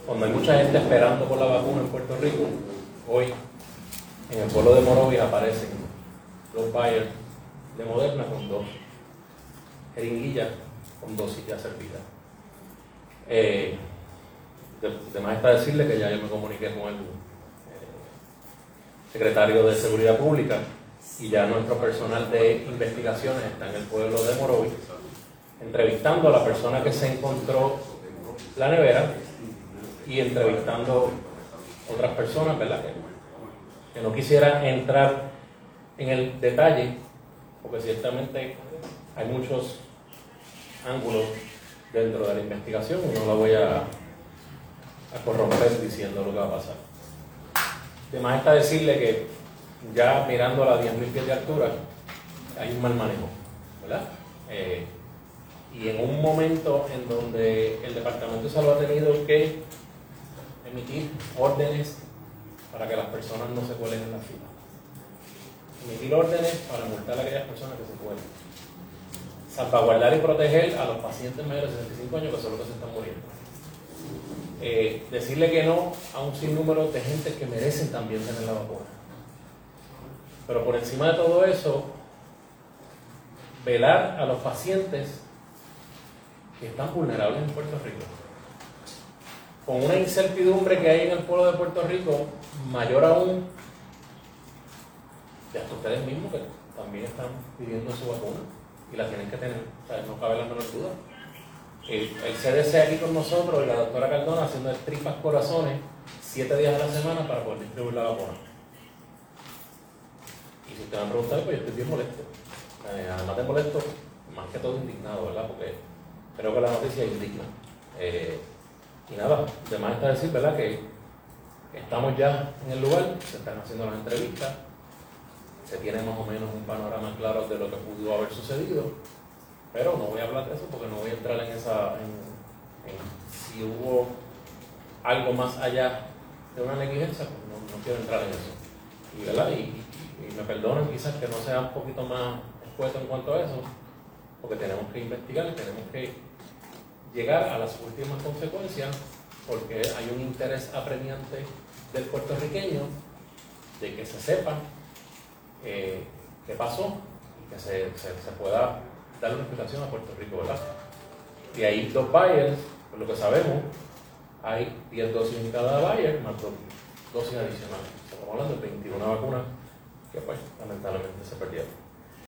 Cuando hay mucha gente esperando por la vacuna en Puerto Rico, hoy en el pueblo de Morovis aparecen 2 buyers de Moderna con 2 jeringuillas con dosis ya servidas. De más está decirle que ya yo me comuniqué con el secretario de Seguridad Pública y ya nuestro personal de investigaciones está en el pueblo de Morovis entrevistando a la persona que se encontró la nevera y entrevistando otras personas, ¿verdad? Que no quisiera entrar en el detalle porque ciertamente hay muchos ángulos dentro de la investigación y no la voy a corromper diciendo lo que va a pasar. Además está decirle que ya mirando a las 10.000 pies de altura hay un mal manejo, ¿verdad? Y en un momento en donde el Departamento de Salud ha tenido que emitir órdenes para que las personas no se cuelen en la fila, emitir órdenes para multar a aquellas personas que se cuelen, salvaguardar y proteger a los pacientes mayores de 65 años que son los que se están muriendo. Decirle que no a un sinnúmero de gente que merecen también tener la vacuna. Pero por encima de todo eso, velar a los pacientes que están vulnerables en Puerto Rico. Con una incertidumbre que hay en el pueblo de Puerto Rico, mayor aún, de hasta ustedes mismos que también están pidiendo su vacuna y la tienen que tener, o sea, no cabe la menor duda. El CDC aquí con nosotros y la doctora Cardona haciendo tripas corazones 7 días a la semana para poder distribuir la vacuna. Y si ustedes me preguntan, pues yo estoy bien molesto. Además de molesto, más que todo indignado, ¿verdad? Porque creo que la noticia es indigna. Y nada, además está decir, ¿verdad? Que estamos ya en el lugar, se están haciendo las entrevistas, se tiene más o menos un panorama claro de lo que pudo haber sucedido. Pero no voy a hablar de eso porque no voy a entrar en si hubo algo más allá de una negligencia, pues no quiero entrar en eso. Y, ¿verdad? Y me perdonan quizás que no sea un poquito más expuesto en cuanto a eso, porque tenemos que investigar, tenemos que llegar a las últimas consecuencias, porque hay un interés apremiante del puertorriqueño de que se sepa qué pasó y que se pueda darle una explicación a Puerto Rico, ¿verdad? Y hay 2 buyers, por lo que sabemos, hay 10 dosis en cada buyer, más 2 dosis adicionales. Estamos hablando de 21 vacunas que pues lamentablemente se perdieron.